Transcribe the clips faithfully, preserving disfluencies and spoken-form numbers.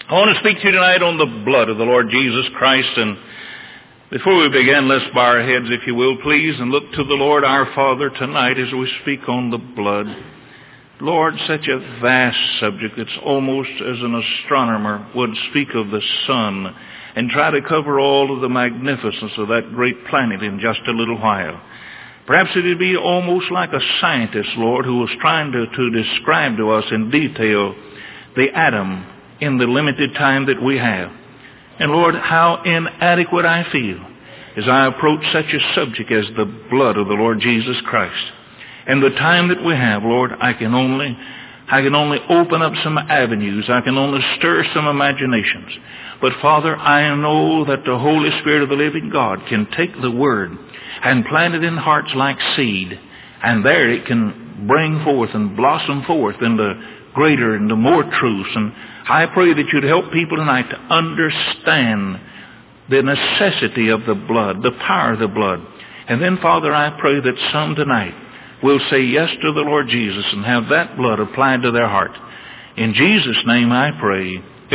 I want to speak to you tonight on the blood of the Lord Jesus Christ. And before we begin, let's bow our heads, if you will, please, and look to the Lord our Father tonight as we speak on the blood. Lord, such a vast subject. It's almost as an astronomer would speak of the sun and try to cover all of the magnificence of that great planet in just a little while. Perhaps it would be almost like a scientist, Lord, who was trying to, to describe to us in detail the atom in the limited time that we have. And Lord, how inadequate I feel as I approach such a subject as the blood of the Lord Jesus Christ. And the time that we have, Lord, I can only, I can only open up some avenues. I can only stir some imaginations. But Father, I know that the Holy Spirit of the living God can take the Word and plant it in hearts like seed. And there it can bring forth and blossom forth into greater and the more truths. And I pray that you'd help people tonight to understand the necessity of the blood, the power of the blood. And then, Father, I pray that some tonight will say yes to the Lord Jesus and have that blood applied to their heart. In Jesus' name I pray.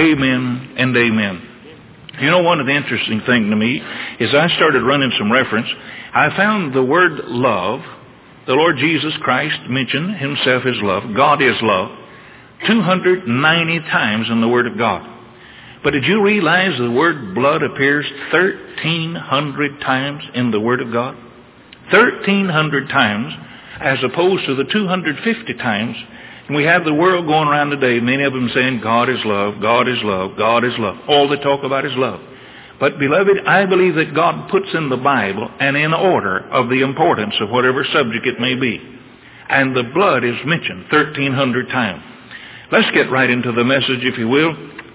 Amen and amen. You know, one of the interesting things to me is I started running some reference. I found the word love. The Lord Jesus Christ mentioned himself as love. God is love. two hundred ninety times in the Word of God. But did you realize the word blood appears thirteen hundred times in the Word of God? thirteen hundred times as opposed to the two hundred fifty times. And we have the world going around today, many of them saying God is love, God is love, God is love. All they talk about is love. But beloved, I believe that God puts in the Bible and in order of the importance of whatever subject it may be. And the blood is mentioned thirteen hundred times. Let's get right into the message, if you will.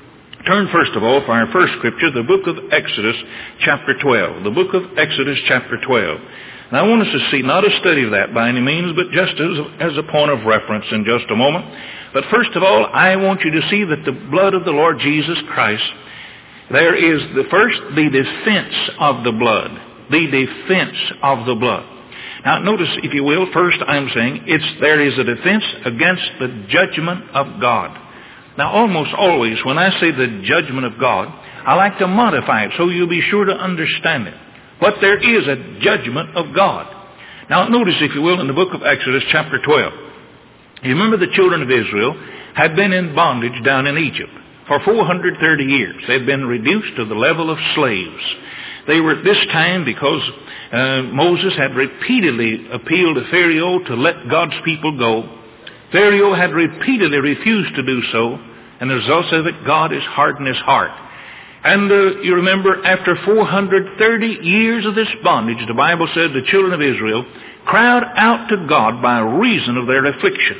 Turn first of all for our first scripture, the book of Exodus, chapter twelve. The book of Exodus, chapter twelve. Now I want us to see, not a study of that by any means, but just as, as a point of reference in just a moment. But first of all, I want you to see that the blood of the Lord Jesus Christ, there is the first, the defense of the blood. The defense of the blood. Now notice, if you will, first I'm saying it's there is a defense against the judgment of God. Now almost always when I say the judgment of God, I like to modify it so you'll be sure to understand it. But there is a judgment of God. Now notice, if you will, in the book of Exodus chapter twelve. You remember the children of Israel had been in bondage down in Egypt for four hundred thirty years. They'd been reduced to the level of slaves. They were at this time because uh, Moses had repeatedly appealed to Pharaoh to let God's people go. Pharaoh had repeatedly refused to do so, and the result of it, God has hardened his heart. And uh, you remember, after four hundred thirty years of this bondage, the Bible said the children of Israel cried out to God by reason of their affliction.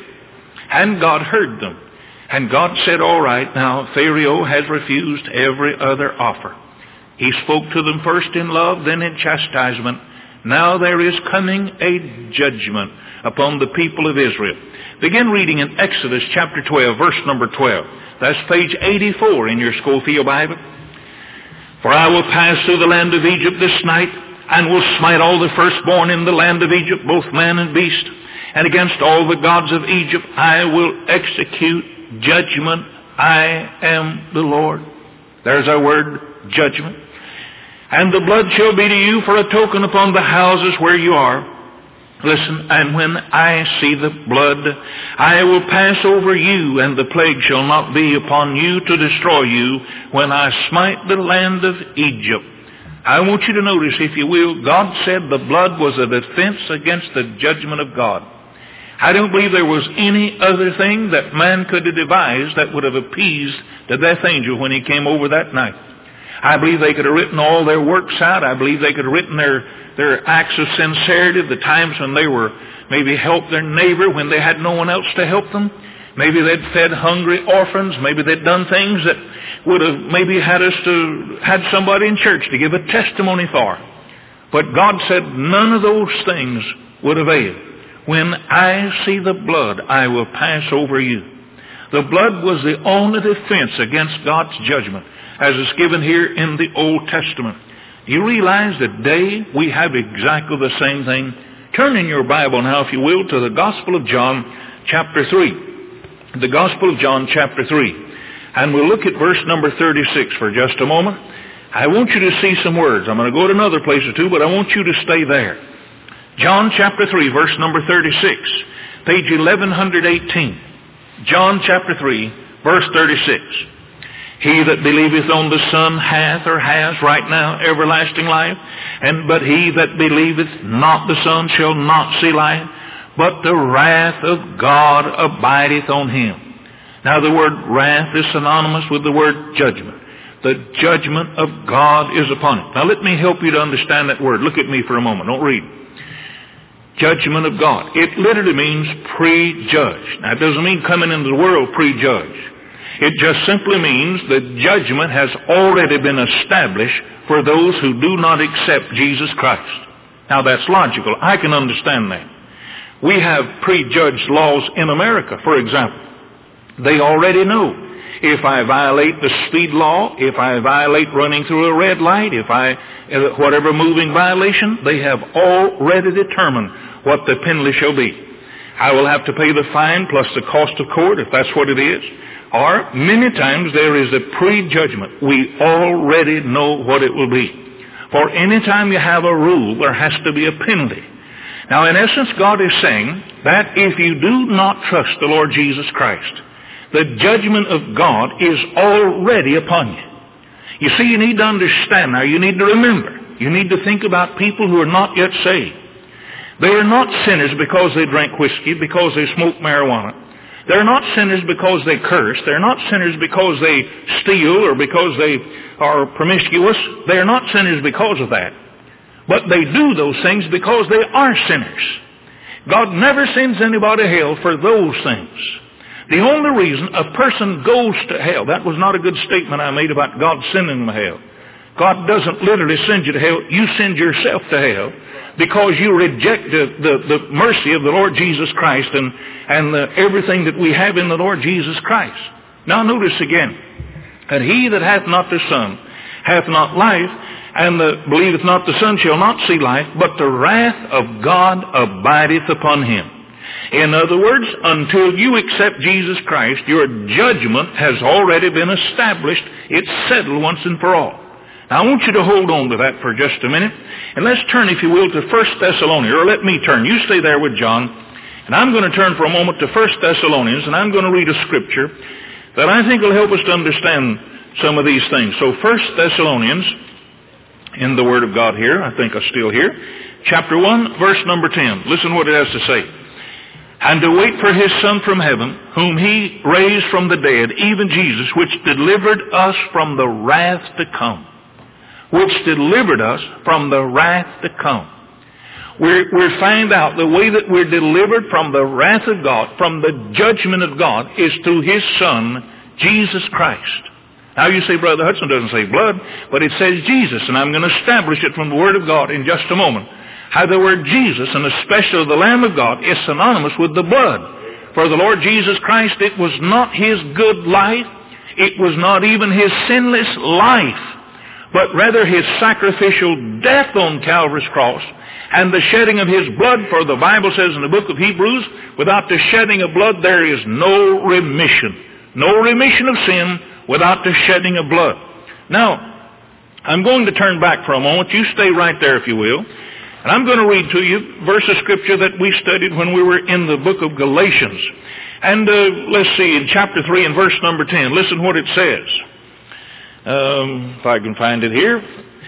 And God heard them. And God said, all right, now Pharaoh has refused every other offer. He spoke to them first in love, then in chastisement. Now there is coming a judgment upon the people of Israel. Begin reading in Exodus chapter twelve, verse number twelve. That's page eighty-four in your Schofield Bible. For I will pass through the land of Egypt this night, and will smite all the firstborn in the land of Egypt, both man and beast. And against all the gods of Egypt I will execute judgment. I am the Lord. There's our word, judgment. And the blood shall be to you for a token upon the houses where you are. Listen, and when I see the blood, I will pass over you, and the plague shall not be upon you to destroy you when I smite the land of Egypt. I want you to notice, if you will, God said the blood was a defense against the judgment of God. I don't believe there was any other thing that man could have devised that would have appeased the death angel when he came over that night. I believe they could have written all their works out. I believe they could have written their, their acts of sincerity, the times when they were maybe helped their neighbor when they had no one else to help them. Maybe they'd fed hungry orphans. Maybe they'd done things that would have maybe had us to, had somebody in church to give a testimony for. But God said none of those things would avail. When I see the blood, I will pass over you. The blood was the only defense against God's judgment, as is given here in the Old Testament. You realize that today we have exactly the same thing? Turn in your Bible now, if you will, to the Gospel of John, chapter three. The Gospel of John, chapter three. And we'll look at verse number thirty-six for just a moment. I want you to see some words. I'm going to go to another place or two, but I want you to stay there. John chapter three, verse number thirty-six, page eleven eighteen. John chapter three, verse thirty-six. He that believeth on the Son hath or has right now everlasting life, and but he that believeth not the Son shall not see life, but the wrath of God abideth on him. Now the word wrath is synonymous with the word judgment. The judgment of God is upon it. Now let me help you to understand that word. Look at me for a moment. Don't read. Judgment of God. It literally means prejudged. Now it doesn't mean coming into the world prejudged. It just simply means that judgment has already been established for those who do not accept Jesus Christ. Now that's logical. I can understand that. We have prejudged laws in America, for example. They already know. If I violate the speed law, if I violate running through a red light, if I, whatever moving violation, they have already determined what the penalty shall be. I will have to pay the fine plus the cost of court, if that's what it is. Or, many times there is a prejudgment. We already know what it will be. For any time you have a rule, there has to be a penalty. Now, in essence, God is saying that if you do not trust the Lord Jesus Christ, the judgment of God is already upon you. You see, you need to understand now, you need to remember, you need to think about people who are not yet saved. They are not sinners because they drink whiskey, because they smoke marijuana. They're not sinners because they curse. They're not sinners because they steal or because they are promiscuous. They're not sinners because of that. But they do those things because they are sinners. God never sends anybody to hell for those things. The only reason a person goes to hell, that was not a good statement I made about God sending them to hell. God doesn't literally send you to hell. You send yourself to hell because you reject the, the, the mercy of the Lord Jesus Christ and, and the, everything that we have in the Lord Jesus Christ. Now notice again, and he that hath not the Son hath not life, and the, believeth not the Son shall not see life, but the wrath of God abideth upon him. In other words, until you accept Jesus Christ, your judgment has already been established. It's settled once and for all. Now, I want you to hold on to that for just a minute. And let's turn, if you will, to First Thessalonians. Or let me turn. You stay there with John. And I'm going to turn for a moment to First Thessalonians, and I'm going to read a scripture that I think will help us to understand some of these things. So First Thessalonians, in the Word of God here, I think I'm still here, chapter one, verse number ten. Listen what it has to say. And to wait for his Son from heaven, whom he raised from the dead, even Jesus, which delivered us from the wrath to come. Which delivered us from the wrath to come. We're, we find out the way that we're delivered from the wrath of God, from the judgment of God, is through his Son, Jesus Christ. Now you say, Brother Hudson doesn't say blood, but it says Jesus, and I'm going to establish it from the Word of God in just a moment. How the word Jesus, and especially the Lamb of God, is synonymous with the blood. For the Lord Jesus Christ, it was not his good life, it was not even his sinless life, but rather his sacrificial death on Calvary's cross and the shedding of his blood. For the Bible says in the book of Hebrews, without the shedding of blood there is no remission. No remission of sin without the shedding of blood. Now, I'm going to turn back for a moment. You stay right there if you will. And I'm going to read to you a verse of scripture that we studied when we were in the book of Galatians. And uh, let's see, in chapter three and verse number ten, listen what it says. Um, if I can find it here.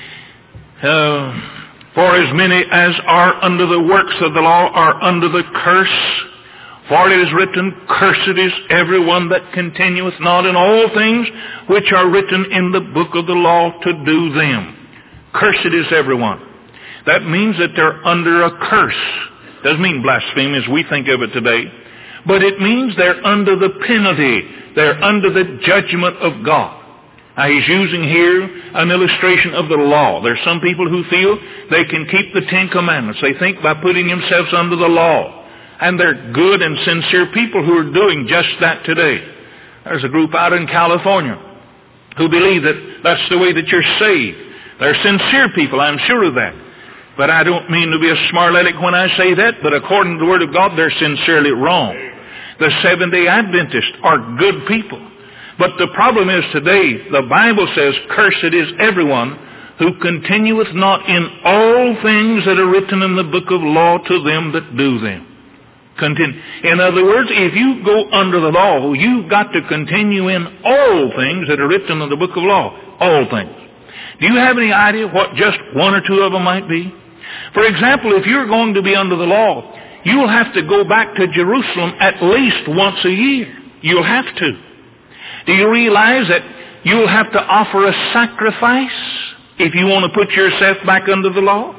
Uh, For as many as are under the works of the law are under the curse. For it is written, Cursed is everyone that continueth not in all things which are written in the book of the law to do them. Cursed is everyone. That means that they're under a curse. Doesn't mean blasphemy as we think of it today. But it means they're under the penalty. They're under the judgment of God. Now he's using here an illustration of the law. There's some people who feel they can keep the Ten Commandments. They think by putting themselves under the law. And they're good and sincere people who are doing just that today. There's a group out in California who believe that that's the way that you're saved. They're sincere people, I'm sure of that. But I don't mean to be a smart-aleck when I say that, but according to the Word of God, they're sincerely wrong. The Seventh-day Adventists are good people. But the problem is today, the Bible says, cursed is everyone who continueth not in all things that are written in the book of law to them that do them. Continue. In other words, if you go under the law, you've got to continue in all things that are written in the book of law. All things. Do you have any idea what just one or two of them might be? For example, if you're going to be under the law, you'll have to go back to Jerusalem at least once a year. You'll have to. Do you realize that you'll have to offer a sacrifice if you want to put yourself back under the law?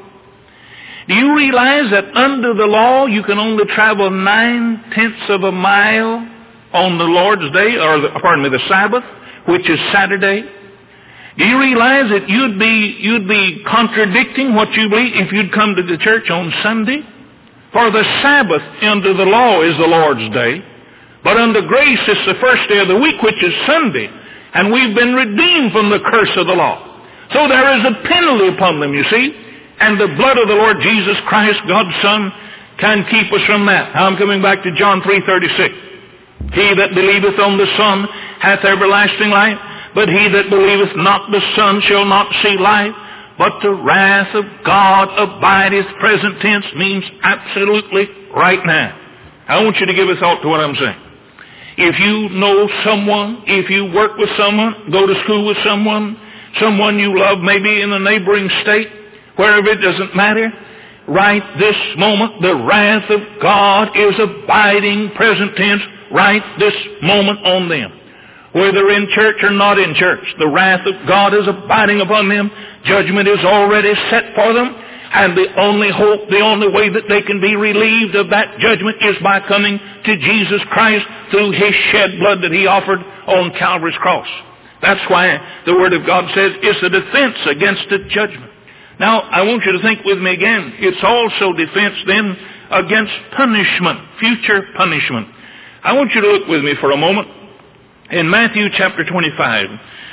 Do you realize that under the law you can only travel nine-tenths of a mile on the Lord's day, or the, pardon me, the Sabbath, which is Saturday? Do you realize that you'd be, you'd be contradicting what you believe if you'd come to the church on Sunday? For the Sabbath under the law is the Lord's day, but under grace it's the first day of the week, which is Sunday, and we've been redeemed from the curse of the law. So there is a penalty upon them, you see. And the blood of the Lord Jesus Christ, God's Son, can keep us from that. Now I'm coming back to John three thirty-six. He that believeth on the Son hath everlasting life, but he that believeth not the Son shall not see life, but the wrath of God abideth. Present tense means absolutely right now. I want you to give a thought to what I'm saying. If you know someone, if you work with someone, go to school with someone, someone you love maybe in a neighboring state, wherever, it doesn't matter, right this moment the wrath of God is abiding, present tense, right this moment on them. Whether in church or not in church, the wrath of God is abiding upon them. Judgment is already set for them. And the only hope, the only way that they can be relieved of that judgment is by coming to Jesus Christ through His shed blood that He offered on Calvary's cross. That's why the Word of God says it's a defense against the judgment. Now, I want you to think with me again. It's also defense then against punishment, future punishment. I want you to look with me for a moment in Matthew chapter twenty-five.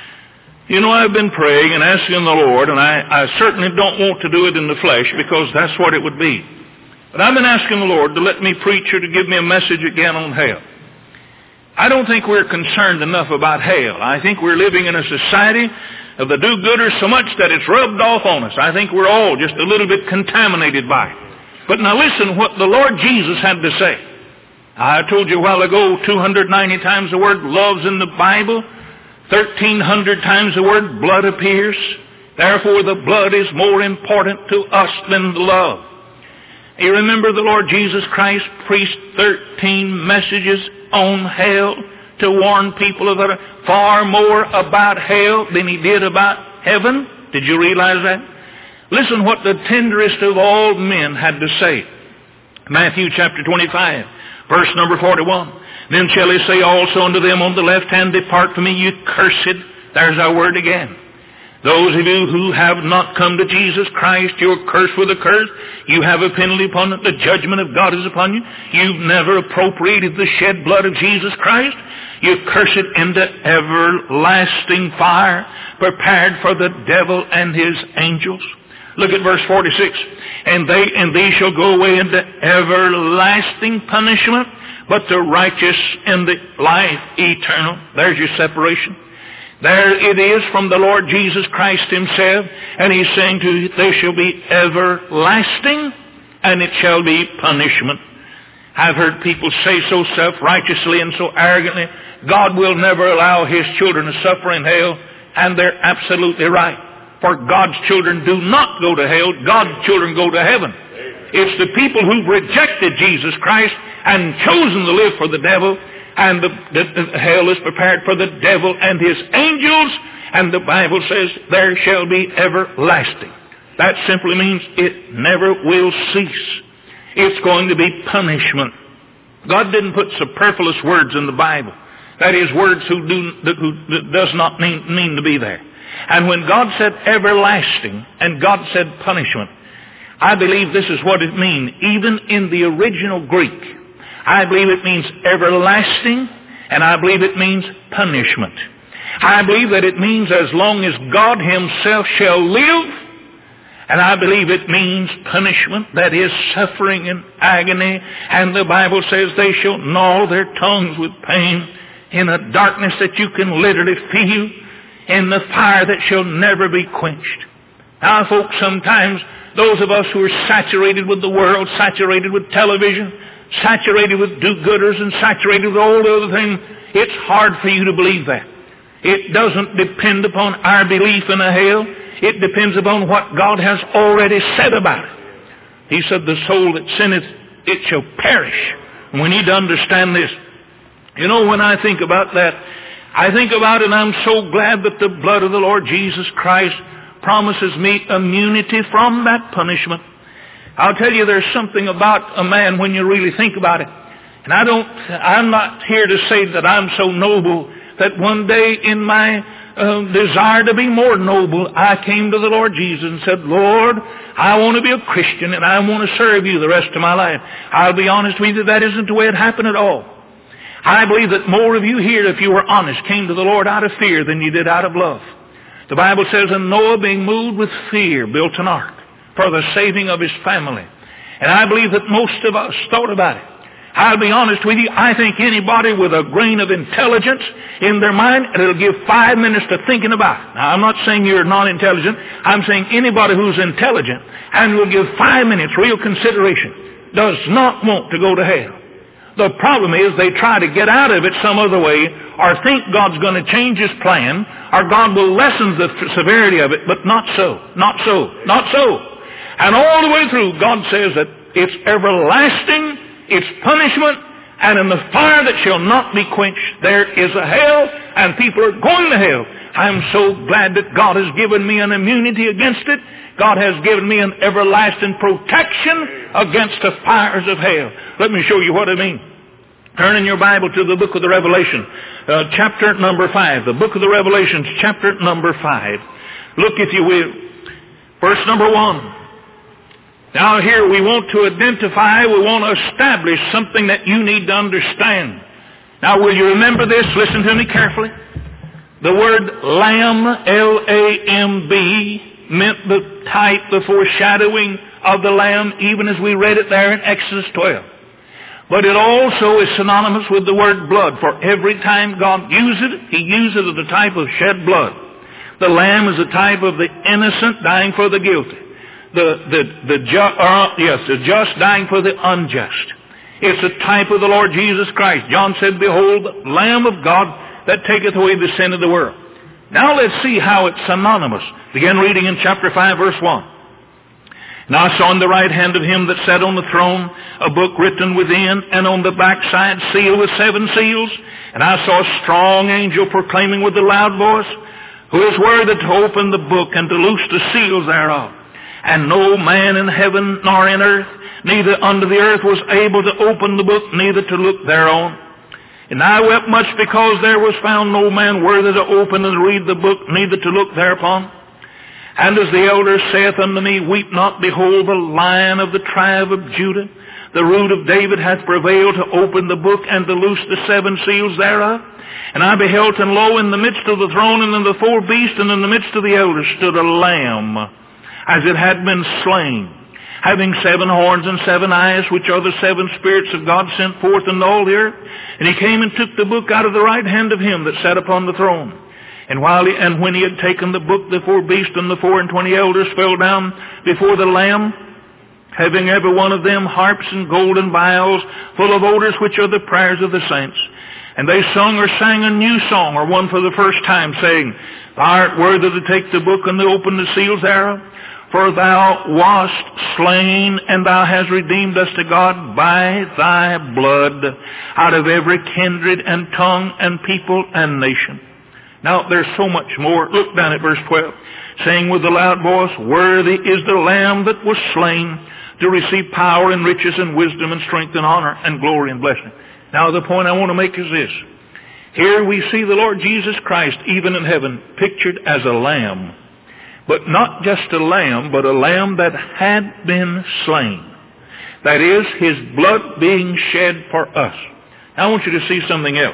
You know, I've been praying and asking the Lord, and I, I certainly don't want to do it in the flesh because that's what it would be. But I've been asking the Lord to let me preach or to give me a message again on hell. I don't think we're concerned enough about hell. I think we're living in a society of the do-gooders so much that it's rubbed off on us. I think we're all just a little bit contaminated by it. But now listen what the Lord Jesus had to say. I told you a while ago, two hundred ninety times the word love's in the Bible. thirteen hundred times the word blood appears. Therefore the blood is more important to us than the love. You remember the Lord Jesus Christ preached thirteen messages on hell to warn people of it, far more about hell than He did about heaven. Did you realize that? Listen what the tenderest of all men had to say. Matthew chapter twenty-five, verse number forty-one. Then shall He say also unto them on the left hand, Depart from me, you cursed. There's our word again. Those of you who have not come to Jesus Christ, you're cursed with a curse. You have a penalty upon it. The judgment of God is upon you. You've never appropriated the shed blood of Jesus Christ. You're cursed into everlasting fire, prepared for the devil and his angels. Look at verse forty-six. And they and they shall go away into everlasting punishment, but the righteous in the life eternal. There's your separation. There it is from the Lord Jesus Christ Himself, and He's saying to you, there shall be everlasting, and it shall be punishment. I've heard people say so self-righteously and so arrogantly, God will never allow His children to suffer in hell, and they're absolutely right. For God's children do not go to hell, God's children go to heaven. It's the people who've rejected Jesus Christ and chosen to live for the devil, and the, the, the hell is prepared for the devil and his angels, and the Bible says there shall be everlasting. That simply means it never will cease. It's going to be punishment. God didn't put superfluous words in the Bible. That is, words who do who does not mean, mean to be there. And when God said everlasting and God said punishment, I believe this is what it means, even in the original Greek. I believe it means everlasting, and I believe it means punishment. I believe that it means as long as God Himself shall live, and I believe it means punishment, that is suffering and agony, and the Bible says they shall gnaw their tongues with pain in a darkness that you can literally feel, in the fire that shall never be quenched. Now, folks, sometimes those of us who are saturated with the world, saturated with television, saturated with do-gooders, and saturated with all the other things, it's hard for you to believe that. It doesn't depend upon our belief in a hell. It depends upon what God has already said about it. He said, the soul that sinneth, it shall perish. And we need to understand this. You know, when I think about that, I think about it and I'm so glad that the blood of the Lord Jesus Christ promises me immunity from that punishment. I'll tell you, there's something about a man when you really think about it. And I don't, I'm not here to say that I'm so noble that one day in my uh, desire to be more noble, I came to the Lord Jesus and said, Lord, I want to be a Christian and I want to serve you the rest of my life. I'll be honest with you, that isn't the way it happened at all. I believe that more of you here, if you were honest, came to the Lord out of fear than you did out of love. The Bible says, and Noah, being moved with fear, built an ark for the saving of his family. And I believe that most of us thought about it. I'll be honest with you, I think anybody with a grain of intelligence in their mind, it'll give five minutes to thinking about it. Now, I'm not saying you're not intelligent. I'm saying anybody who's intelligent and will give five minutes real consideration does not want to go to hell. The problem is they try to get out of it some other way, or think God's going to change His plan, or God will lessen the severity of it, but not so, not so, not so. And all the way through, God says that it's everlasting, it's punishment, and in the fire that shall not be quenched, there is a hell, and people are going to hell. I'm so glad that God has given me an immunity against it. God has given me an everlasting protection against the fires of hell. Let me show you what I mean. Turn in your Bible to the book of the Revelation, uh, chapter number five. The book of the Revelations, chapter number five. Look, if you will, verse number one. Now here we want to identify, we want to establish something that you need to understand. Now will you remember this? Listen to me carefully. The word Lamb, L A M B, meant the type, the foreshadowing of the Lamb, even as we read it there in Exodus twelve. But it also is synonymous with the word blood. For every time God uses it, He uses it as a type of shed blood. The Lamb is a type of the innocent dying for the guilty. The, the, the, ju- uh, yes, the just dying for the unjust. It's a type of the Lord Jesus Christ. John said, behold, the Lamb of God that taketh away the sin of the world. Now let's see how it's synonymous. Begin reading in chapter five, verse one. And I saw in the right hand of him that sat on the throne a book written within, and on the backside sealed with seven seals. And I saw a strong angel proclaiming with a loud voice, who is worthy to open the book and to loose the seals thereof. And no man in heaven nor in earth, neither under the earth, was able to open the book, neither to look thereon. And I wept much because there was found no man worthy to open and read the book, neither to look thereupon. And as the elder saith unto me, weep not, behold, the Lion of the tribe of Judah, the root of David, hath prevailed to open the book and to loose the seven seals thereof. And I beheld, and lo, in the midst of the throne and in the four beasts and in the midst of the elders stood a lamb, as it had been slain, having seven horns and seven eyes, which are the seven spirits of God sent forth into all the earth. And he came and took the book out of the right hand of him that sat upon the throne. And while he, and when he had taken the book, the four beasts and the four and twenty elders fell down before the Lamb, having every one of them harps and golden vials full of odors, which are the prayers of the saints. And they sung or sang a new song, or one for the first time, saying, Thou art worthy to take the book and to open the seals thereof. For thou wast slain, and thou hast redeemed us to God by thy blood out of every kindred and tongue and people and nation. Now there's so much more. Look down at verse twelve. Saying with a loud voice, Worthy is the Lamb that was slain to receive power and riches and wisdom and strength and honor and glory and blessing. Now the point I want to make is this. Here we see the Lord Jesus Christ, even in heaven, pictured as a lamb. But not just a lamb, but a lamb that had been slain. That is, his blood being shed for us. Now I want you to see something else.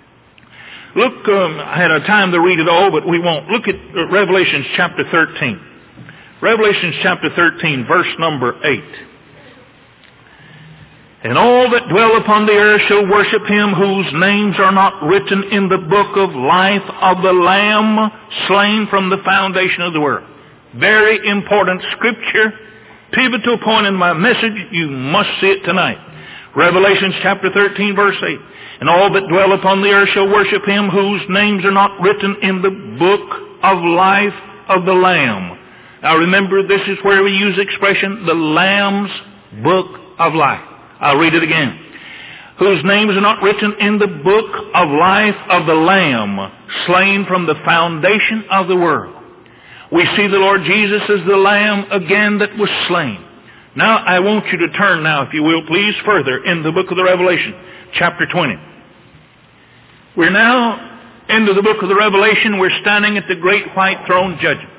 Look, um, I had a time to read it all, but we won't. Look at Revelation chapter thirteen. Revelation chapter thirteen, verse number eight. And all that dwell upon the earth shall worship him whose names are not written in the book of life of the Lamb slain from the foundation of the world. Very important scripture, pivotal point in my message. You must see it tonight. Revelation chapter thirteen verse eight. And all that dwell upon the earth shall worship him whose names are not written in the book of life of the Lamb. Now remember, this is where we use the expression, the Lamb's book of life. I'll read it again. Whose names are not written in the book of life of the Lamb, slain from the foundation of the world. We see the Lord Jesus as the Lamb again that was slain. Now I want you to turn now, if you will, please, further in the book of the Revelation, chapter twenty. We're now into the book of the Revelation. We're standing at the great white throne judgment.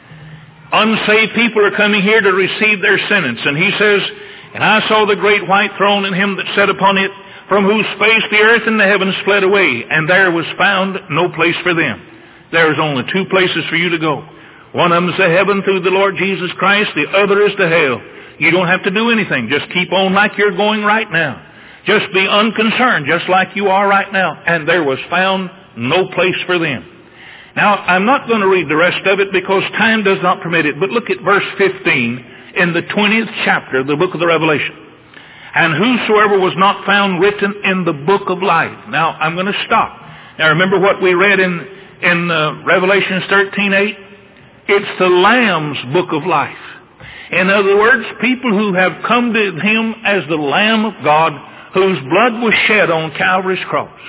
Unsaved people are coming here to receive their sentence. And he says, and I saw the great white throne and him that sat upon it, from whose face the earth and the heavens fled away, and there was found no place for them. There is only two places for you to go. One of them is to heaven through the Lord Jesus Christ. The other is to hell. You don't have to do anything. Just keep on like you're going right now. Just be unconcerned, just like you are right now. And there was found no place for them. Now, I'm not going to read the rest of it because time does not permit it. But look at verse fifteen in the twentieth chapter of the book of the Revelation. And whosoever was not found written in the book of life. Now, I'm going to stop. Now, remember what we read in, in uh, Revelation thirteen eight? It's the Lamb's book of life. In other words, people who have come to him as the Lamb of God, whose blood was shed on Calvary's cross.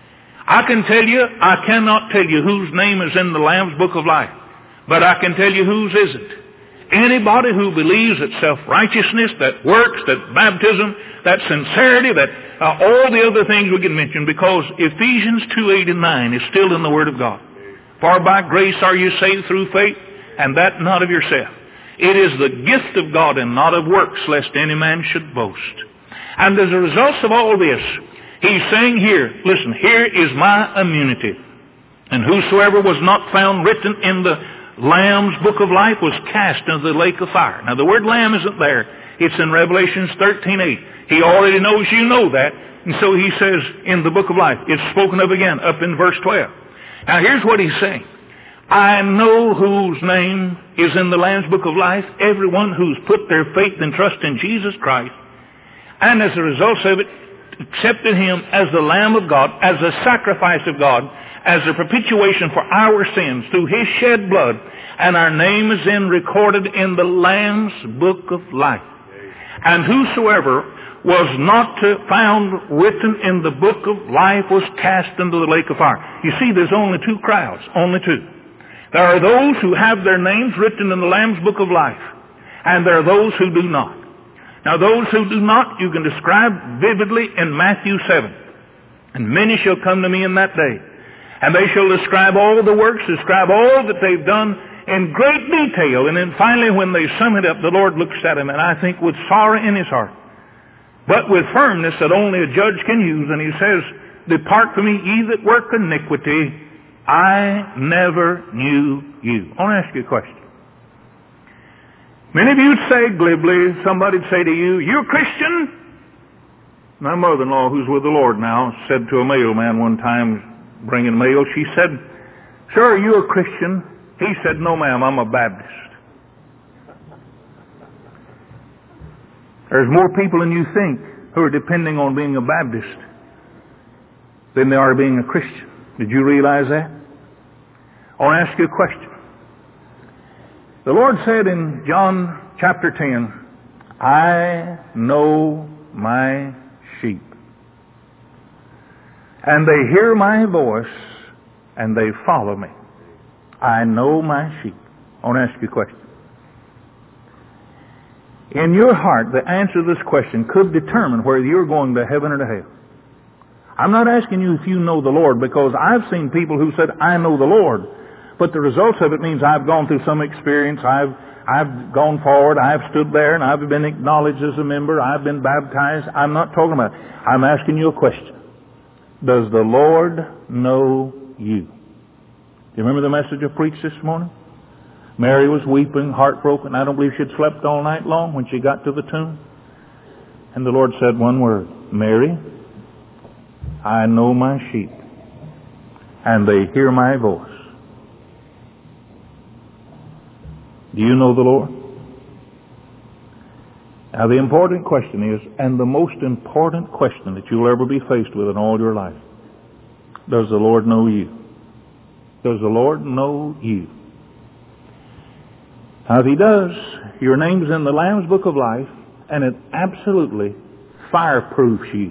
I can tell you, I cannot tell you whose name is in the Lamb's book of life, but I can tell you whose isn't. Anybody who believes that self-righteousness, that works, that baptism, that sincerity, that uh, all the other things we can mention, because Ephesians two eight and nine is still in the Word of God. For by grace are you saved through faith, and that not of yourself. It is the gift of God and not of works, lest any man should boast. And as a result of all this, he's saying here, listen, here is my immunity. And whosoever was not found written in the Lamb's book of life was cast into the lake of fire. Now the word Lamb isn't there. It's in Revelation thirteen eight. He already knows you know that. And so he says in the book of life, it's spoken of again up in verse twelve. Now here's what he's saying. I know whose name is in the Lamb's book of life. Everyone who's put their faith and trust in Jesus Christ. And as a result of it, accepted him as the Lamb of God, as a sacrifice of God, as a propitiation for our sins through his shed blood. And our name is then recorded in the Lamb's book of life. And whosoever was not found written in the book of life was cast into the lake of fire. You see, there's only two crowds, only two. There are those who have their names written in the Lamb's book of life, and there are those who do not. Now those who do not, you can describe vividly in Matthew seven. And many shall come to me in that day, and they shall describe all the works, describe all that they've done in great detail. And then finally when they sum it up, the Lord looks at them, and I think with sorrow in his heart, but with firmness that only a judge can use. And he says, depart from me, ye that work iniquity, I never knew you. I want to ask you a question. Many of you would say glibly, somebody would say to you, you're a Christian? My mother-in-law, who's with the Lord now, said to a mailman one time, bringing mail, she said, sir, are you a Christian? He said, no ma'am, I'm a Baptist. There's more people than you think who are depending on being a Baptist than they are being a Christian. Did you realize that? I want to ask you a question. The Lord said in John chapter ten, I know my sheep, and they hear my voice, and they follow me. I know my sheep. I want to ask you a question. In your heart, the answer to this question could determine whether you're going to heaven or to hell. I'm not asking you if you know the Lord, because I've seen people who said, I know the Lord. But the results of it means I've gone through some experience. I've, I've gone forward. I've stood there and I've been acknowledged as a member. I've been baptized. I'm not talking about it. I'm asking you a question. Does the Lord know you? Do you remember the message I preached this morning? Mary was weeping, heartbroken. I don't believe she'd slept all night long when she got to the tomb. And the Lord said one word, Mary, I know my sheep, and they hear my voice. Do you know the Lord? Now the important question is, and the most important question that you'll ever be faced with in all your life, does the Lord know you? Does the Lord know you? Now if He does, your name's in the Lamb's Book of Life, and it absolutely fireproofs you.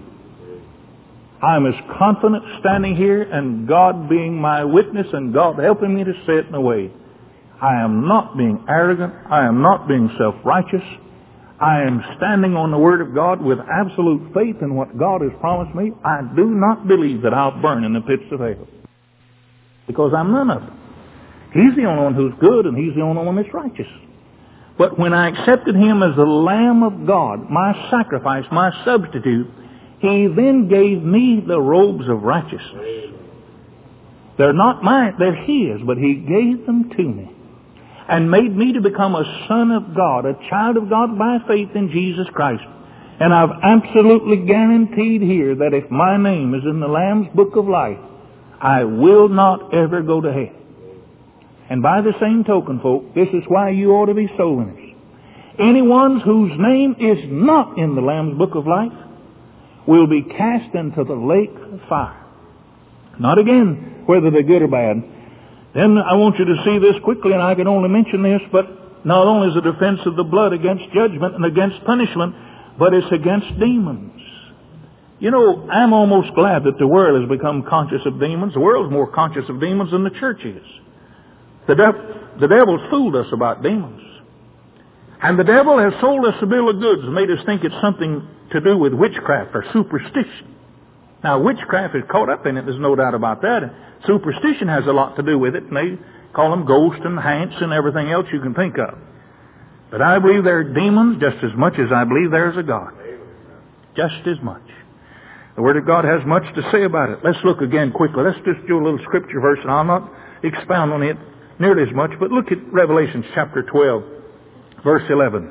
I'm as confident standing here, and God being my witness, and God helping me to say it in a way. I am not being arrogant. I am not being self-righteous. I am standing on the Word of God with absolute faith in what God has promised me. I do not believe that I'll burn in the pits of hell, because I'm none of them. He's the only one who's good, and He's the only one that's righteous. But when I accepted Him as the Lamb of God, my sacrifice, my substitute, He then gave me the robes of righteousness. They're not mine, they're His, but He gave them to me and made me to become a son of God, a child of God by faith in Jesus Christ. And I've absolutely guaranteed here that if my name is in the Lamb's Book of Life, I will not ever go to hell. And by the same token, folk, this is why you ought to be soul winners. Anyone whose name is not in the Lamb's Book of Life will be cast into the lake of fire. Not again, whether they're good or bad. Then I want you to see this quickly, and I can only mention this, but not only is it a defense of the blood against judgment and against punishment, but it's against demons. You know, I'm almost glad that the world has become conscious of demons. The world's more conscious of demons than the church is. The, de- the devil's fooled us about demons. And the devil has sold us a bill of goods and made us think it's something to do with witchcraft or superstition. Now, witchcraft is caught up in it, there's no doubt about that. Superstition has a lot to do with it, and they call them ghosts and haunts and everything else you can think of. But I believe there are demons just as much as I believe there's a God. Just as much. The Word of God has much to say about it. Let's look again quickly. Let's just do a little scripture verse, and I'll not expound on it nearly as much, but look at Revelation chapter twelve, verse eleven.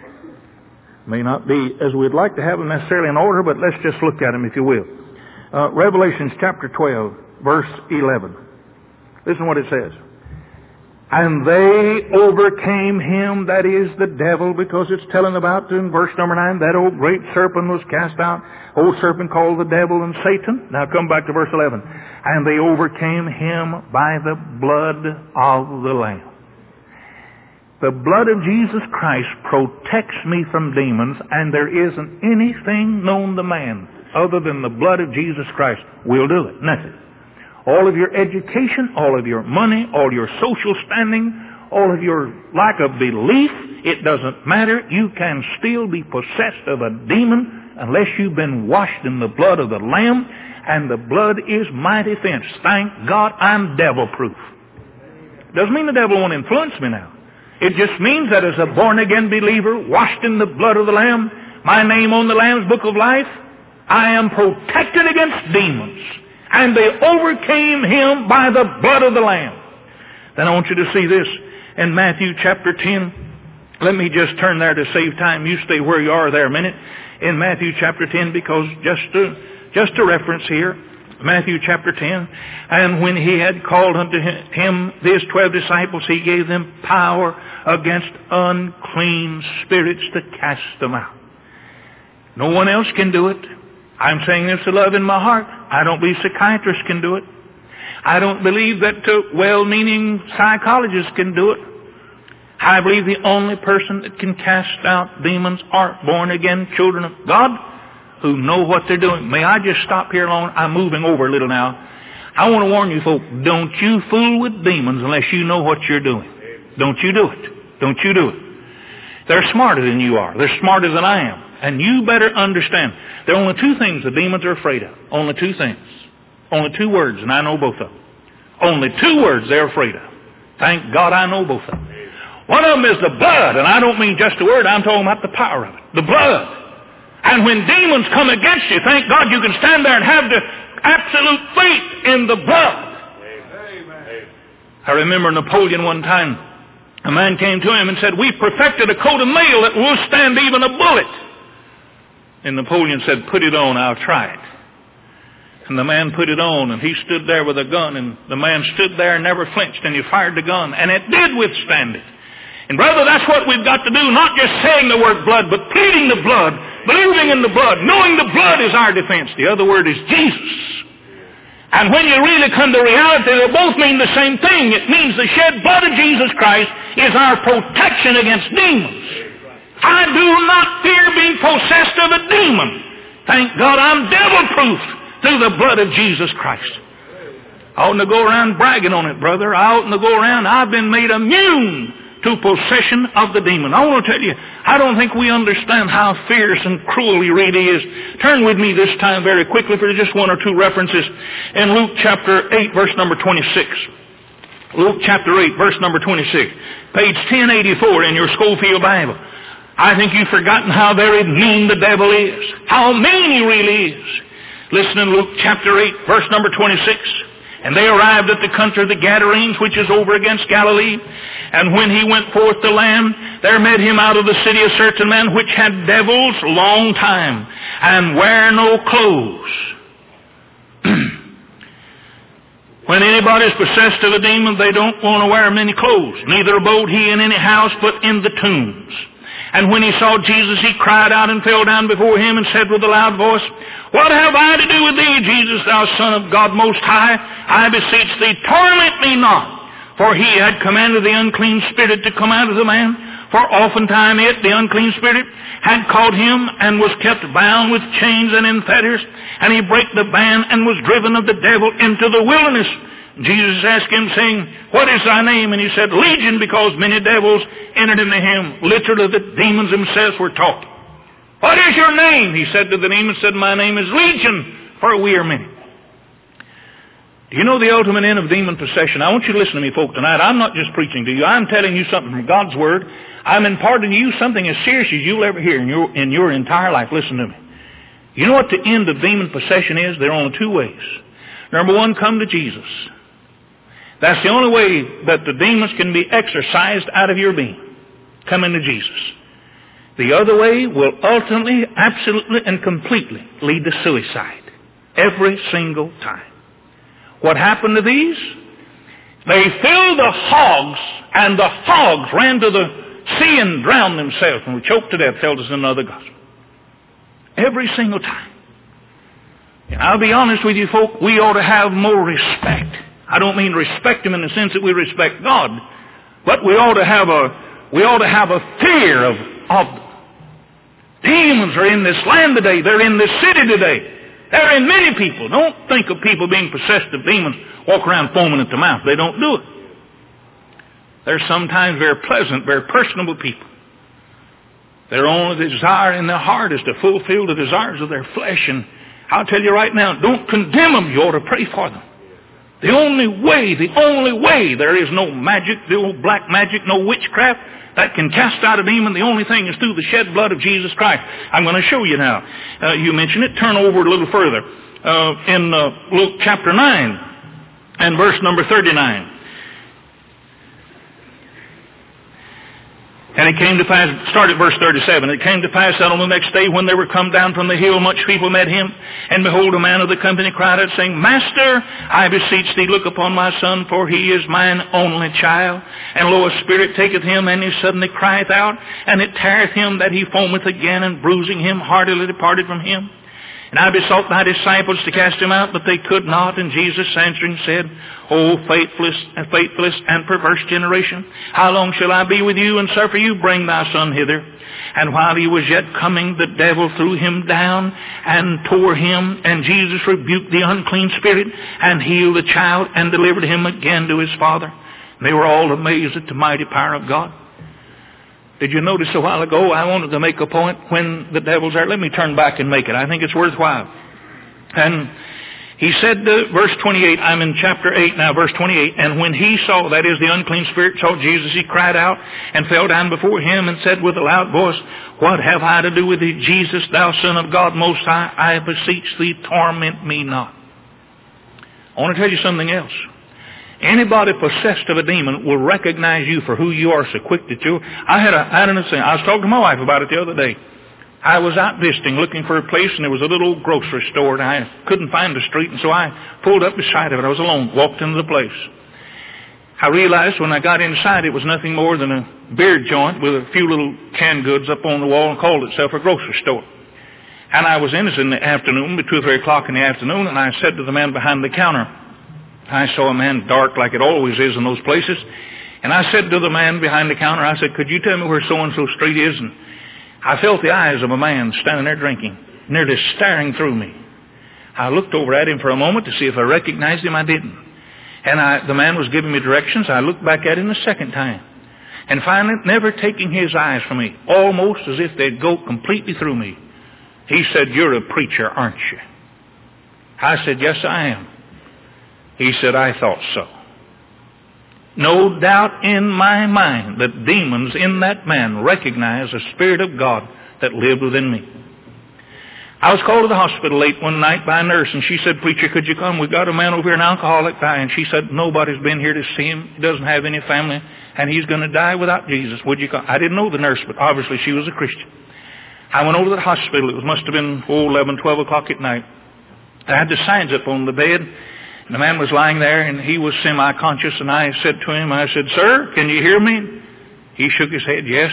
May not be as we'd like to have them necessarily in order, but let's just look at them if you will. Uh, Revelation chapter twelve, verse eleven. Listen what it says. And they overcame him, that is the devil, because it's telling about in verse number nine, that old great serpent was cast out, old serpent called the devil and Satan. Now come back to verse eleven. And they overcame him by the blood of the Lamb. The blood of Jesus Christ protects me from demons, and there isn't anything known to man other than the blood of Jesus Christ will do it. Nothing. All of your education, all of your money, all your social standing, all of your lack of belief, it doesn't matter. You can still be possessed of a demon unless you've been washed in the blood of the Lamb, and the blood is my defense. Thank God I'm devil-proof. Doesn't mean the devil won't influence me now. It just means that as a born-again believer, washed in the blood of the Lamb, my name on the Lamb's Book of Life, I am protected against demons. And they overcame him by the blood of the Lamb. Then I want you to see this in Matthew chapter ten. Let me just turn there to save time. You stay where you are there a minute. In Matthew chapter ten, because just a, just a reference here. Matthew chapter ten. And when he had called unto him his twelve disciples, he gave them power against unclean spirits to cast them out. No one else can do it. I'm saying this to love in my heart. I don't believe psychiatrists can do it. I don't believe that uh, well-meaning psychologists can do it. I believe the only person that can cast out demons are born-again children of God who know what they're doing. May I just stop here long? I'm moving over a little now. I want to warn you folks, don't you fool with demons unless you know what you're doing. Don't you do it. Don't you do it. They're smarter than you are. They're smarter than I am. And you better understand, there are only two things the demons are afraid of. Only two things. Only two words, and I know both of them. Only two words they're afraid of. Thank God I know both of them. One of them is the blood, and I don't mean just a word, I'm talking about the power of it. The blood. And when demons come against you, thank God you can stand there and have the absolute faith in the blood. Amen. I remember Napoleon one time, a man came to him and said, "We perfected a coat of mail that will stand even a bullet." And Napoleon said, put it on, I'll try it. And the man put it on, and he stood there with a gun, and the man stood there and never flinched, and he fired the gun, and it did withstand it. And brother, that's what we've got to do, not just saying the word blood, but pleading the blood, believing in the blood, knowing the blood is our defense. The other word is Jesus. And when you really come to reality, they both mean the same thing. It means the shed blood of Jesus Christ is our protection against demons. I do not fear being possessed of a demon. Thank God I'm devil-proof through the blood of Jesus Christ. I oughtn't to go around bragging on it, brother. I oughtn't to go around. I've been made immune to possession of the demon. I want to tell you, I don't think we understand how fierce and cruel he really is. Turn with me this time very quickly for just one or two references in Luke chapter eight, verse number twenty-six. Luke chapter eight, verse number twenty-six. Page ten eighty-four in your Schofield Bible. I think you've forgotten how very mean the devil is. How mean he really is. Listen in Luke chapter eight, verse number twenty-six. And they arrived at the country of the Gadarenes, which is over against Galilee. And when he went forth to land, there met him out of the city a certain man which had devils long time, and wear no clothes. When anybody is possessed of a demon, they don't want to wear many clothes. Neither abode he in any house, but in the tombs. And when he saw Jesus, he cried out and fell down before him and said with a loud voice, What have I to do with thee, Jesus, thou Son of God Most High? I beseech thee, torment me not. For he had commanded the unclean spirit to come out of the man. For oftentime it, the unclean spirit, had caught him and was kept bound with chains and in fetters. And he brake the band and was driven of the devil into the wilderness. Jesus asked him, saying, What is thy name? And he said, Legion, because many devils entered into him. Literally, the demons themselves were talking. What is your name? He said to the demon, said, My name is Legion, for we are many. Do you know the ultimate end of demon possession? I want you to listen to me, folk, tonight. I'm not just preaching to you. I'm telling you something from God's Word. I'm imparting to you something as serious as you'll ever hear in your, in your entire life. Listen to me. You know what the end of demon possession is? There are only two ways. Number one, come to Jesus. That's the only way that the demons can be exorcised out of your being. Come into Jesus. The other way will ultimately, absolutely, and completely lead to suicide. Every single time. What happened to these? They filled the hogs, and the hogs ran to the sea and drowned themselves and were choked to death, tells us in another gospel. Every single time. And I'll be honest with you, folk, we ought to have more respect. I don't mean respect Him in the sense that we respect God, but we ought to have a we ought to have a fear of of them. Demons are in this land today. They're in this city today. They're in many people. Don't think of people being possessed of demons walk around foaming at the mouth. They don't do it. They're sometimes very pleasant, very personable people. Their only desire in their heart is to fulfill the desires of their flesh. And I'll tell you right now, don't condemn them. You ought to pray for them. The only way, the only way, there is no magic, no black magic, no witchcraft that can cast out a demon. The only thing is through the shed blood of Jesus Christ. I'm going to show you now. Uh, you mentioned it. Turn over a little further. Uh, in uh, Luke chapter nine and verse number thirty-nine. And it came to pass, start at verse thirty-seven, it came to pass that on the next day when they were come down from the hill, much people met him. And behold, a man of the company cried out, saying, Master, I beseech thee, look upon my son, for he is mine only child. And lo, a spirit taketh him, and he suddenly crieth out, and it teareth him that he foameth again, and bruising him heartily departed from him. And I besought thy disciples to cast him out, but they could not. And Jesus answering said, O faithless, faithless and perverse generation, how long shall I be with you and suffer you? Bring thy son hither. And while he was yet coming, the devil threw him down and tore him. And Jesus rebuked the unclean spirit and healed the child and delivered him again to his father. And they were all amazed at the mighty power of God. Did you notice a while ago I wanted to make a point when the devil's there? Let me turn back and make it. I think it's worthwhile. And he said, uh, verse twenty-eight, I'm in chapter eight now, verse twenty-eight, and when he saw, that is the unclean spirit, saw Jesus, he cried out and fell down before him and said with a loud voice, What have I to do with thee, Jesus, thou Son of God Most High? I beseech thee, torment me not. I want to tell you something else. Anybody possessed of a demon will recognize you for who you are so quick that you... I had a, I had an I was talking to my wife about it the other day. I was out visiting, looking for a place, and there was a little old grocery store, and I couldn't find the street, and so I pulled up beside of it. I was alone, walked into the place. I realized when I got inside it was nothing more than a beer joint with a few little canned goods up on the wall and called itself a grocery store. And I was in it in the afternoon, two or three o'clock in the afternoon, and I said to the man behind the counter, I saw a man dark like it always is in those places, and I said to the man behind the counter, I said, could you tell me where so-and-so street is? And I felt the eyes of a man standing there drinking, nearly staring through me. I looked over at him for a moment to see if I recognized him. I didn't. And I, the man was giving me directions. I looked back at him the second time. And finally, never taking his eyes from me, almost as if they'd go completely through me, he said, you're a preacher, aren't you? I said, yes, I am. He said, I thought so. No doubt in my mind that demons in that man recognized the Spirit of God that lived within me. I was called to the hospital late one night by a nurse, and she said, preacher, could you come? We've got a man over here, an alcoholic guy. And she said, nobody's been here to see him. He doesn't have any family, and he's going to die without Jesus. Would you come? I didn't know the nurse, but obviously she was a Christian. I went over to the hospital. It must have been oh, eleven, twelve o'clock at night. I had the signs up on the bed. And the man was lying there, and he was semi-conscious, and I said to him, I said, sir, can you hear me? He shook his head, yes.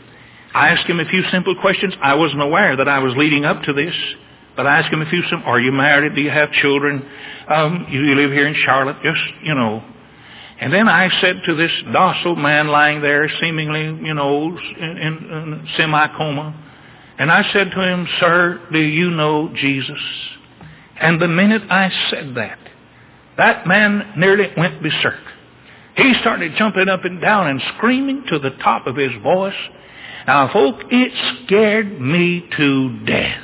I asked him a few simple questions. I wasn't aware that I was leading up to this, but I asked him a few simple, are you married? Do you have children? Um, you live here in Charlotte? Just, you know. And then I said to this docile man lying there, seemingly, you know, in, in, in semi-coma, and I said to him, sir, do you know Jesus? And the minute I said that, that man nearly went berserk. He started jumping up and down and screaming to the top of his voice. Now, folk, it scared me to death.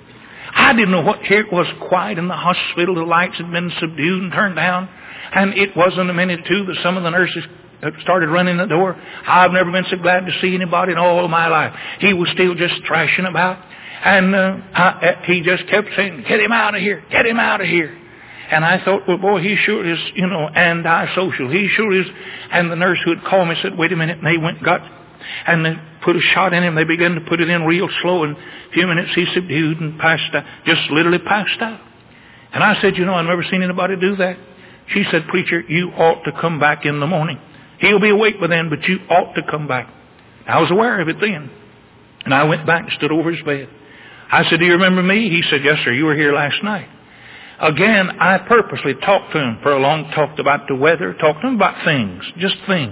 I didn't know what, here it was quiet in the hospital. The lights had been subdued and turned down. And it wasn't a minute or two that some of the nurses started running the door. I've never been so glad to see anybody in all of my life. He was still just thrashing about. And uh, I, he just kept saying, get him out of here, get him out of here. And I thought, well, boy, he sure is, you know, antisocial. He sure is. And the nurse who had called me said, wait a minute. And they went and got, and they put a shot in him. They began to put it in real slow. And a few minutes he subdued and passed out, just literally passed out. And I said, you know, I've never seen anybody do that. She said, preacher, you ought to come back in the morning. He'll be awake by then, but you ought to come back. I was aware of it then. And I went back and stood over his bed. I said, do you remember me? He said, yes, sir, you were here last night. Again, I purposely talked to him for a long, talked about the weather, talked to him about things, just things.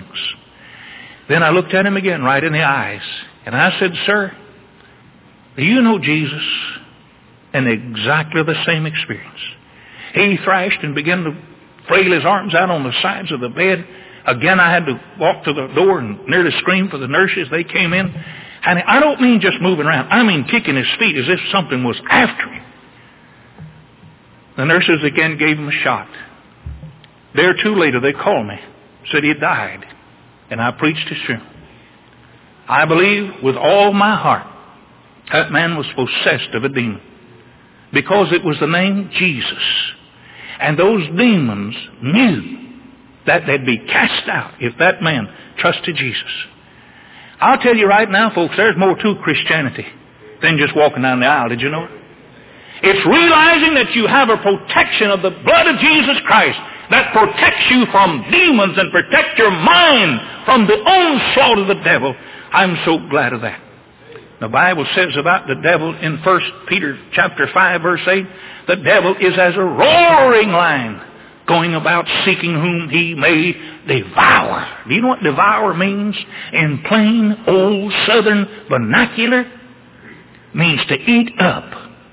Then I looked at him again right in the eyes. And I said, sir, do you know Jesus? And exactly the same experience. He thrashed and began to flail his arms out on the sides of the bed. Again, I had to walk to the door and nearly scream for the nurses. They came in. And I don't mean just moving around. I mean kicking his feet as if something was after him. The nurses again gave him a shot. A day or two later, they called me. Said he had died. And I preached his funeral. I believe with all my heart that man was possessed of a demon. Because it was the name Jesus. And those demons knew that they'd be cast out if that man trusted Jesus. I'll tell you right now, folks, there's more to Christianity than just walking down the aisle. Did you know it? It's realizing that you have a protection of the blood of Jesus Christ that protects you from demons and protect your mind from the onslaught of the devil. I'm so glad of that. The Bible says about the devil in First Peter chapter five, verse eight, the devil is as a roaring lion going about seeking whom he may devour. Do you know what devour means in plain old southern vernacular? It means to eat up.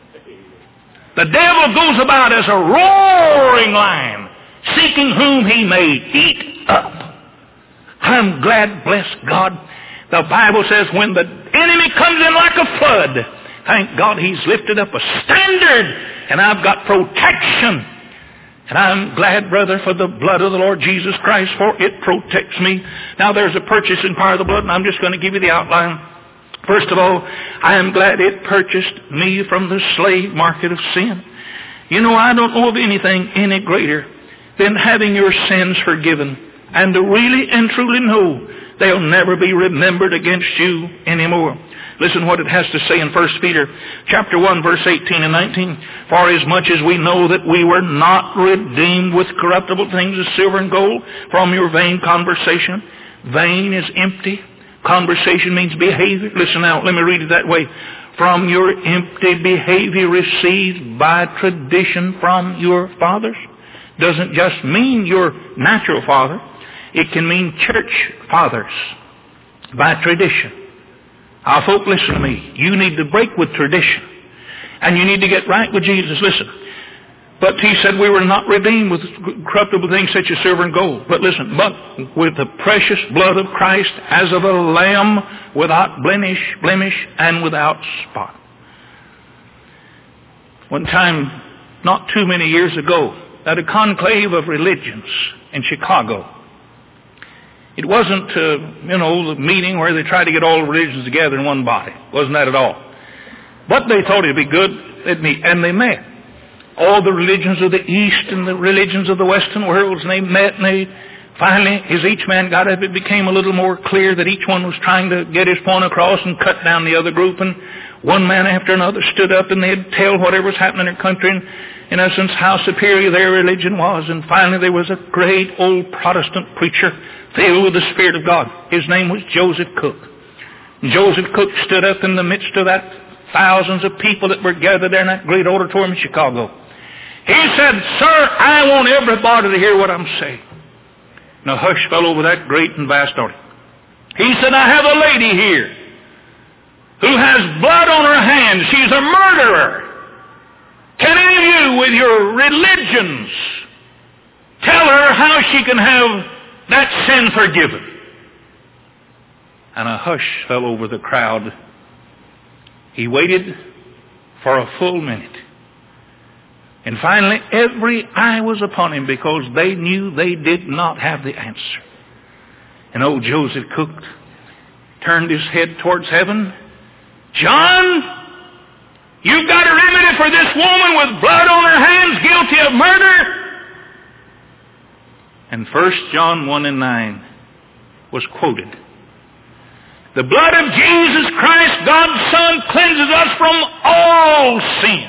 The devil goes about as a roaring lion, seeking whom he may eat up. I'm glad, bless God, the Bible says when the enemy comes in like a flood, thank God he's lifted up a standard, and I've got protection. And I'm glad, brother, for the blood of the Lord Jesus Christ, for it protects me. Now there's a purchasing power of the blood, and I'm just going to give you the outline. First of all, I am glad it purchased me from the slave market of sin. You know, I don't know of anything any greater than having your sins forgiven and to really and truly know they'll never be remembered against you anymore. Listen what it has to say in First Peter chapter one, verse eighteen and nineteen. For as much as we know that we were not redeemed with corruptible things as silver and gold from your vain conversation. Vain is empty. Conversation means behavior. Listen now, let me read it that way. From your empty behavior received by tradition from your fathers. Doesn't just mean your natural father. It can mean church fathers by tradition. Our folk, listen to me. You need to break with tradition. And you need to get right with Jesus. Listen. But he said we were not redeemed with corruptible things such as silver and gold. But listen, but with the precious blood of Christ as of a lamb without blemish, blemish, and without spot. One time, not too many years ago, at a conclave of religions in Chicago. It wasn't, uh, you know, the meeting where they tried to get all the religions together in one body. Wasn't that at all. But they thought it'd be good, they'd meet, and they met. All the religions of the East and the religions of the Western worlds, and they met, and they finally, as each man got up, it became a little more clear that each one was trying to get his point across and cut down the other group, and one man after another stood up and they'd tell whatever was happening in their country, and in essence how superior their religion was. And finally there was a great old Protestant preacher filled with the Spirit of God. His name was Joseph Cook. And Joseph Cook stood up in the midst of that thousands of people that were gathered there in that great auditorium in Chicago. He said, "Sir, I want everybody to hear what I'm saying." And a hush fell over that great and vast audience. He said, "I have a lady here who has blood on her hands. She's a murderer. Can any of you with your religions tell her how she can have that sin forgiven?" And a hush fell over the crowd. He waited for a full minute. And finally, every eye was upon him because they knew they did not have the answer. And old Joseph Cook turned his head towards heaven. "John, you've got a remedy for this woman with blood on her hands, guilty of murder." And First John one and nine was quoted. "The blood of Jesus Christ, God's Son, cleanses us from all sin."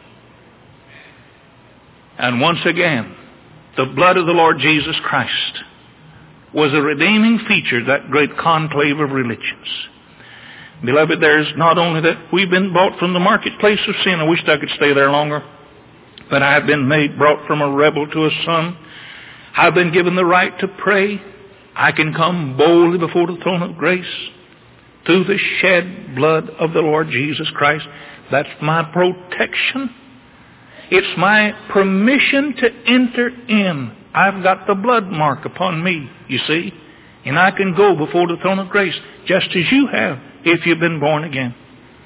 And once again, the blood of the Lord Jesus Christ was a redeeming feature of that great conclave of religions. Beloved, there's not only that we've been bought from the marketplace of sin. I wish I could stay there longer. But I have been made, brought from a rebel to a son. I've been given the right to pray. I can come boldly before the throne of grace through the shed blood of the Lord Jesus Christ. That's my protection. It's my permission to enter in. I've got the blood mark upon me, you see. And I can go before the throne of grace just as you have if you've been born again.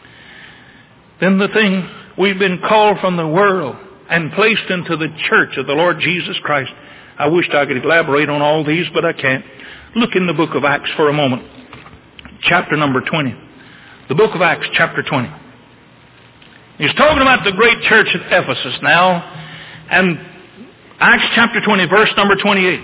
Then the thing, we've been called from the world and placed into the church of the Lord Jesus Christ. I wished I could elaborate on all these, but I can't. Look in the book of Acts for a moment. Chapter number twenty. The book of Acts, chapter twenty. He's talking about the great church at Ephesus now. And Acts chapter twenty, verse number twenty-eight.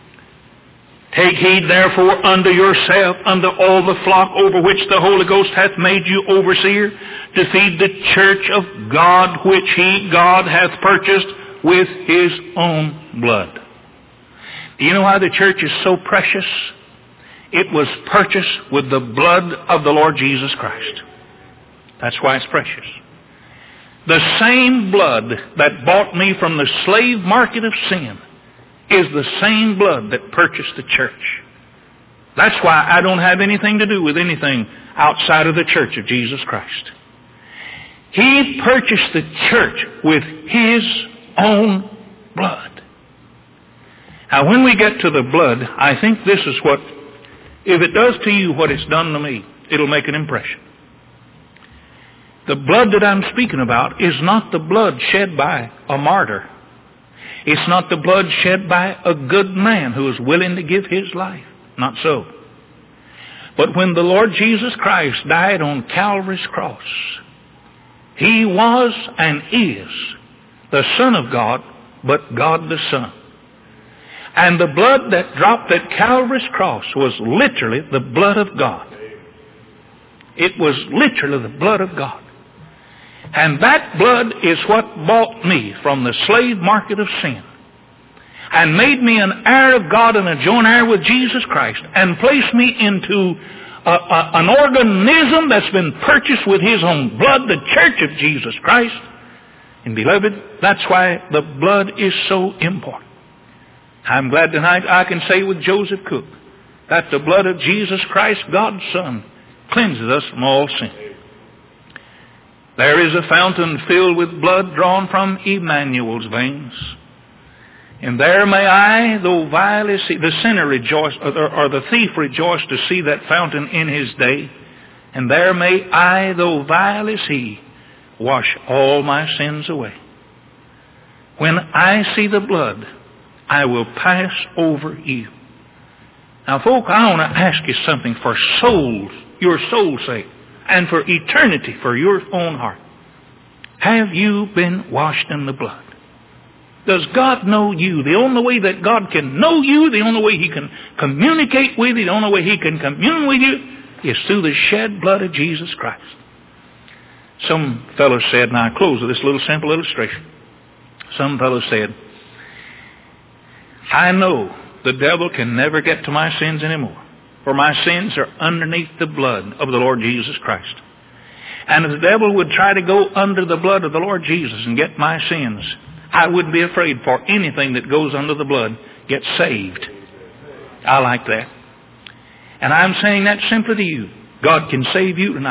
"Take heed therefore unto yourself, unto all the flock over which the Holy Ghost hath made you overseer, to feed the church of God, which he, God, hath purchased with his own blood." Do you know why the church is so precious? It was purchased with the blood of the Lord Jesus Christ. That's why it's precious. The same blood that bought me from the slave market of sin is the same blood that purchased the church. That's why I don't have anything to do with anything outside of the church of Jesus Christ. He purchased the church with his own blood. Now when we get to the blood, I think this is what, if it does to you what it's done to me, it'll make an impression. The blood that I'm speaking about is not the blood shed by a martyr. It's not the blood shed by a good man who is willing to give his life. Not so. But when the Lord Jesus Christ died on Calvary's cross, he was and is the Son of God, but God the Son. And the blood that dropped at Calvary's cross was literally the blood of God. It was literally the blood of God. And that blood is what bought me from the slave market of sin and made me an heir of God and a joint heir with Jesus Christ and placed me into a, a, an organism that's been purchased with His own blood, the church of Jesus Christ. And beloved, that's why the blood is so important. I'm glad tonight I can say with Joseph Cook that the blood of Jesus Christ, God's Son, cleanses us from all sin. There is a fountain filled with blood drawn from Emmanuel's veins. And there may I, though vilely see, the sinner rejoice, or, or the thief rejoice to see that fountain in his day. And there may I, though vile as he, wash all my sins away. When I see the blood, I will pass over you. Now, folk, I want to ask you something for souls, your soul's sake, and for eternity, for your own heart. Have you been washed in the blood? Does God know you? The only way that God can know you, the only way He can communicate with you, the only way He can commune with you is through the shed blood of Jesus Christ. Some fellow said, and I close with this little simple illustration. Some fellow said, I know the devil can never get to my sins anymore, for my sins are underneath the blood of the Lord Jesus Christ. And if the devil would try to go under the blood of the Lord Jesus and get my sins, I wouldn't be afraid, for anything that goes under the blood gets saved. I like that. And I'm saying that simply to you. God can save you tonight.